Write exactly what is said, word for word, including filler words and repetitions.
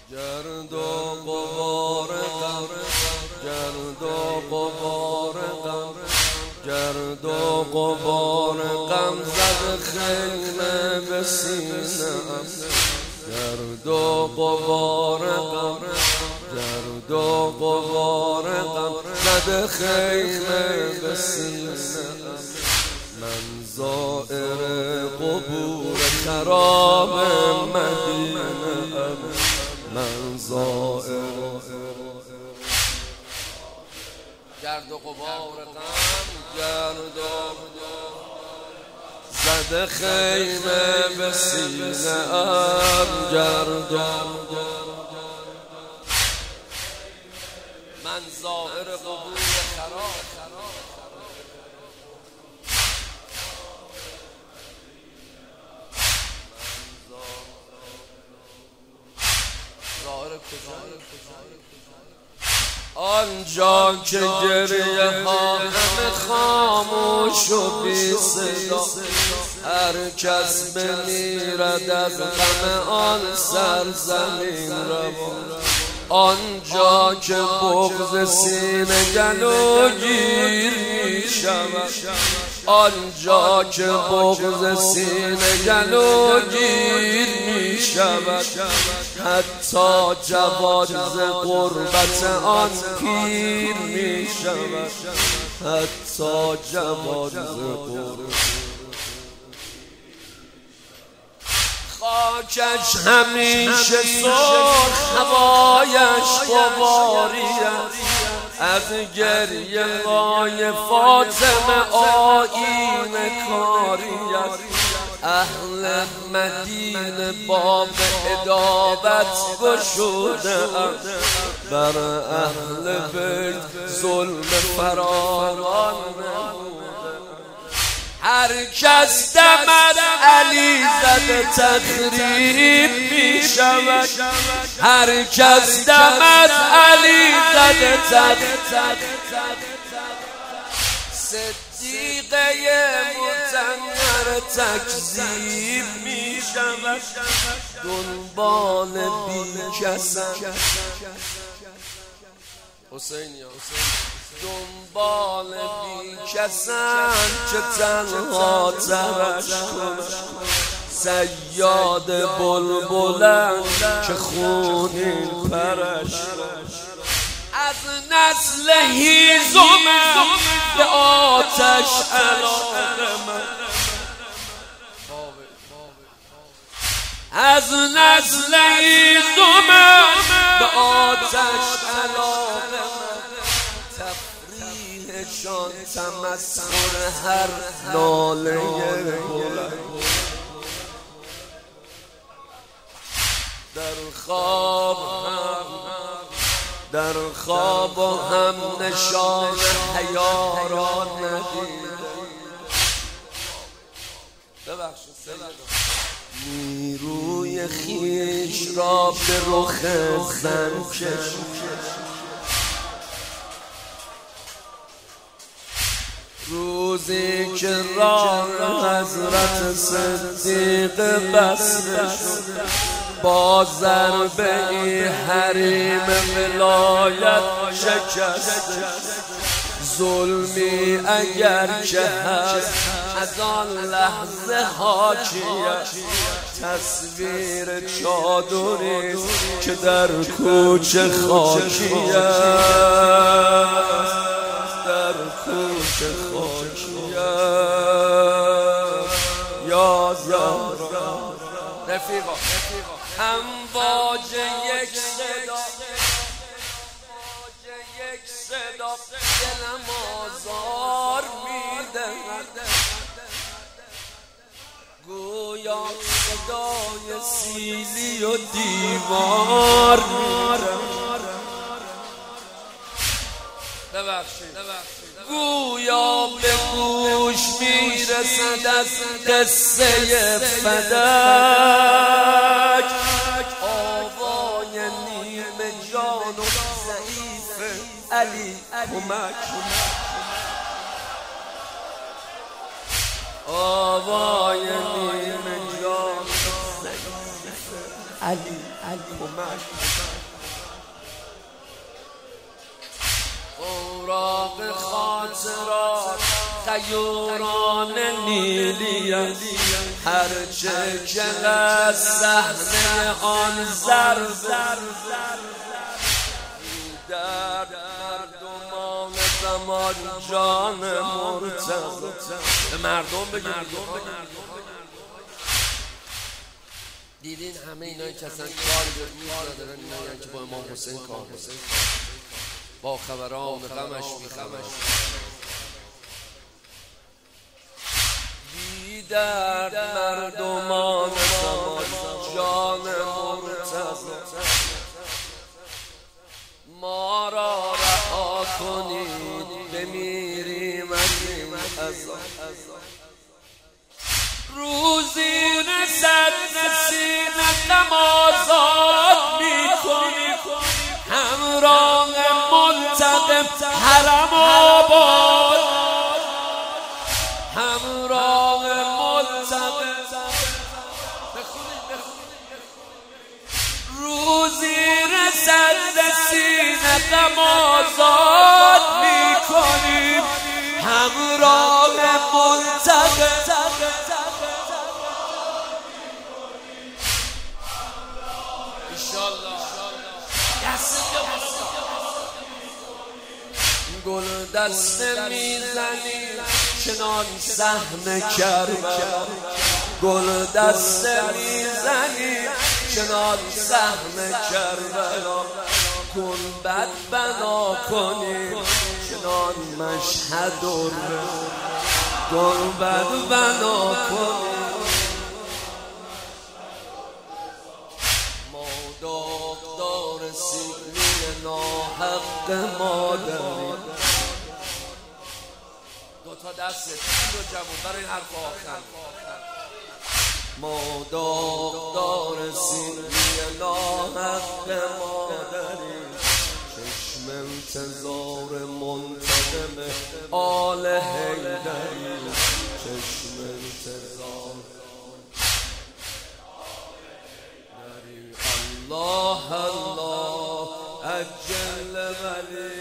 گرد و غبار غم، گرد و غبار غم، گرد و غبار غم زد خیمه به سینه‌ام. گرد و غبار غم، گرد و غبار غم زد خیمه به سینه‌ام. من زائر قبور خراب مدینه ام، من زائر گرد و غبار غم، گرد و زد خیمه به سینه ام. گرد و من زائر قبور خراب، آنجا که گریه ها همه خاموش و بی صدا، هر کس بمیرد از غم آن سرزمین روان. آنجا که بغض سینه گلوگیر می شود، آنجا که بغض سینه گلوگیر می شود، حتی جواد ز غربت آن پیر می شود، حتی جواد ز غربت. خاکش همیشه سرخ، هوایش غباری است، از گریه های فاطمه آیین کاری است. اهل مدینه باب عداوت گشوده اند، بر اهل بیت ظلم فراوان نموده. هر کس دمد علی زده تخریب می شود، هر کس دمد علی زده تخریب. صدیقه مطهر تکذیب می شود، دنبال بی کسم حسینی دنبال بی کسن که تنها ترش کنم. صیاد بلبلن که خونین پرش، از نسل هیزمم به آتش علاقه من، از نسل هیزمم به آتش علاقه من. تفریحشان تمسخر هر ناله بلند، در خواب هم در خواب هم نشان حیا را ندیدم. نیروی خیش را به رخ زن کشید، روزی که راه حضرت صدیق بسته شد، با ضربه ای حریم ولایت شکسته. ظلمی اگر که هست از آن لحظه حاکیت، تصویر چادریست که در کوچه خاکیت، در کوچه خاکیت. یا زهرا رفیقا، امواج یک صدا، یک صدا دلم آزار میدهد، گویا صدای سیلی و دیوار ببخشید. گویا به گوش میرسد از قصه فدک، آوای نیمه جان و ضعیف علی کمک. آوای نیمه جان علی کمک. اوراق خاطرات غیوران نیلی هرچه که از صحنه آن زر در مردمان زمان جان مرتضی. به مردم بگیم دیدین همه اینایی که اصلا کاری به روز ندارن، اینایی که با امام حسین کار با خبران غمش میخمش بی درد مردمان زمان جان مرتضی. ما را رها کنید بمیریم از این عذاب. روزی رسد نسیم غم آزاد میکنیم همراه منتقم حرم آباد. همراه منتقم روزی رسد سینه غم آزاد میکنیم همراه منتقم. گل دسته میزنی چنان سهم کربلا. گل دسته میزنی چنان سهم کربلا. گنبد بنا کنی چنان مشهد و گنبد بنا کنی. ما داغدار سیلی ناحق مادریم. دوتا دست رو جمعون برای این حرف آخر. ما داغدار سیلی ناحق مادریم. چشم انتظار منتقم آل حیدریم. چشم انتظار الله الله عجل ولی